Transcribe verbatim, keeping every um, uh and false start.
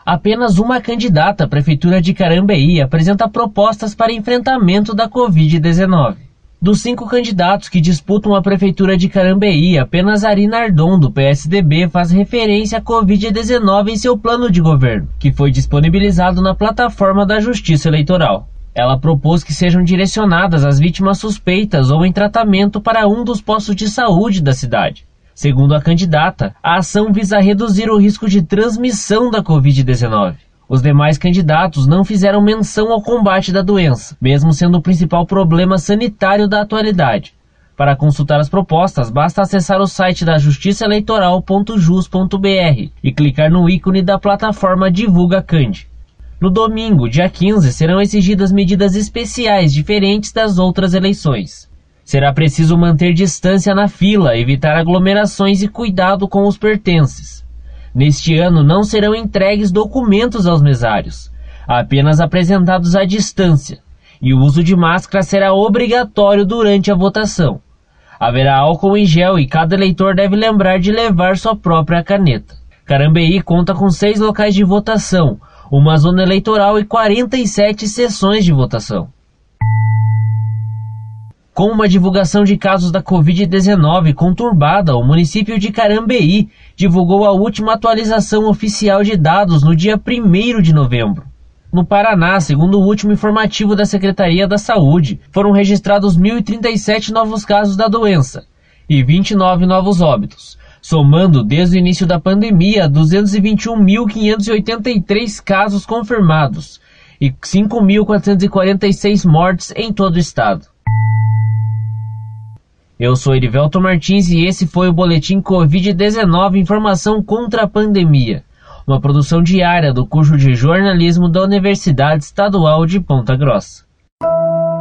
Apenas uma candidata à Prefeitura de Carambeí apresenta propostas para enfrentamento da covid dezenove. Dos cinco candidatos que disputam a Prefeitura de Carambeí, apenas Ari Nardon, do P S D B, faz referência à covid dezenove em seu plano de governo, que foi disponibilizado na plataforma da Justiça Eleitoral. Ela propôs que sejam direcionadas as vítimas suspeitas ou em tratamento para um dos postos de saúde da cidade. Segundo a candidata, a ação visa reduzir o risco de transmissão da covid dezenove. Os demais candidatos não fizeram menção ao combate da doença, mesmo sendo o principal problema sanitário da atualidade. Para consultar as propostas, basta acessar o site da justiça eleitoral ponto jus ponto br e clicar no ícone da plataforma Divulga Cand. No domingo, dia quinze, serão exigidas medidas especiais diferentes das outras eleições. Será preciso manter distância na fila, evitar aglomerações e cuidado com os pertences. Neste ano não serão entregues documentos aos mesários, apenas apresentados à distância, e o uso de máscara será obrigatório durante a votação. Haverá álcool em gel e cada eleitor deve lembrar de levar sua própria caneta. Carambeí conta com seis locais de votação, uma zona eleitoral e quarenta e sete sessões de votação. Com uma divulgação de casos da covid dezenove conturbada, o município de Carambeí divulgou a última atualização oficial de dados no dia primeiro de novembro. No Paraná, segundo o último informativo da Secretaria da Saúde, foram registrados mil e trinta e sete novos casos da doença e vinte e nove novos óbitos, somando desde o início da pandemia duzentos e vinte e um mil quinhentos e oitenta e três casos confirmados e cinco mil quatrocentos e quarenta e seis mortes em todo o estado. Eu sou Erivelton Martins e esse foi o Boletim covid dezenove Informação contra a Pandemia, uma produção diária do curso de jornalismo da Universidade Estadual de Ponta Grossa.